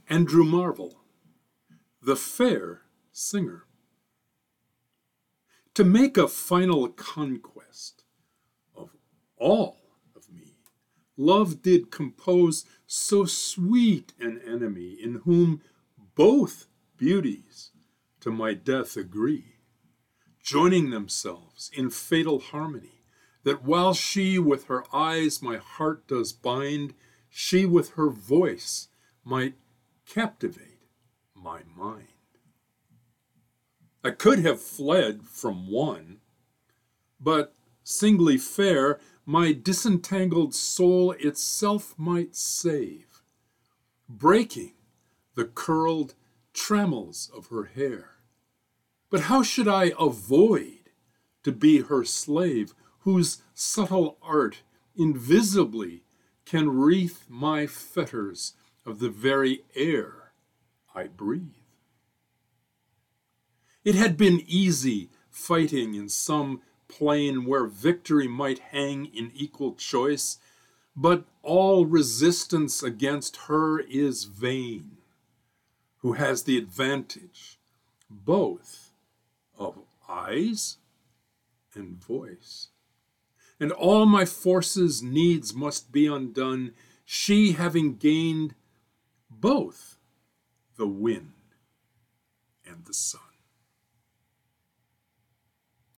Andrew Marvell, the fair singer. To make a final conquest of all of me, love did compose so sweet an enemy, in whom both beauties to my death agree, joining themselves in fatal harmony, that while she with her eyes my heart does bind, she with her voice might captivate my mind. I could have fled from one, but singly fair, my disentangled soul itself might save, breaking the curled trammels of her hair. But how should I avoid to be her slave, whose subtle art invisibly can wreath my fetters of the very air I breathe? It had been easy fighting in some plain where victory might hang in equal choice, but all resistance against her is vain, who has the advantage both of eyes and voice. And all my forces needs must be undone, she having gained both the wind and the sun.